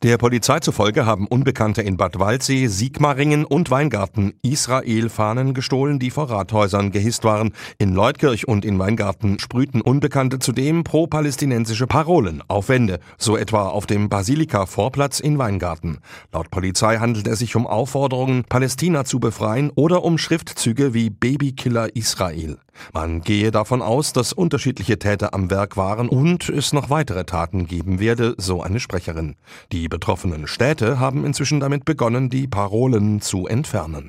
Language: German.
Der Polizei zufolge haben Unbekannte in Bad Waldsee, Sigmaringen und Weingarten Israel-Fahnen gestohlen, die vor Rathäusern gehisst waren. In Leutkirch und in Weingarten sprühten Unbekannte zudem pro-palästinensische Parolen auf Wände, so etwa auf dem Basilika-Vorplatz in Weingarten. Laut Polizei handelt es sich um Aufforderungen, Palästina zu befreien oder um Schriftzüge wie Babykiller Israel. Man gehe davon aus, dass unterschiedliche Täter am Werk waren und es noch weitere Taten geben werde, so eine Sprecherin. Die betroffenen Städte haben inzwischen damit begonnen, die Parolen zu entfernen.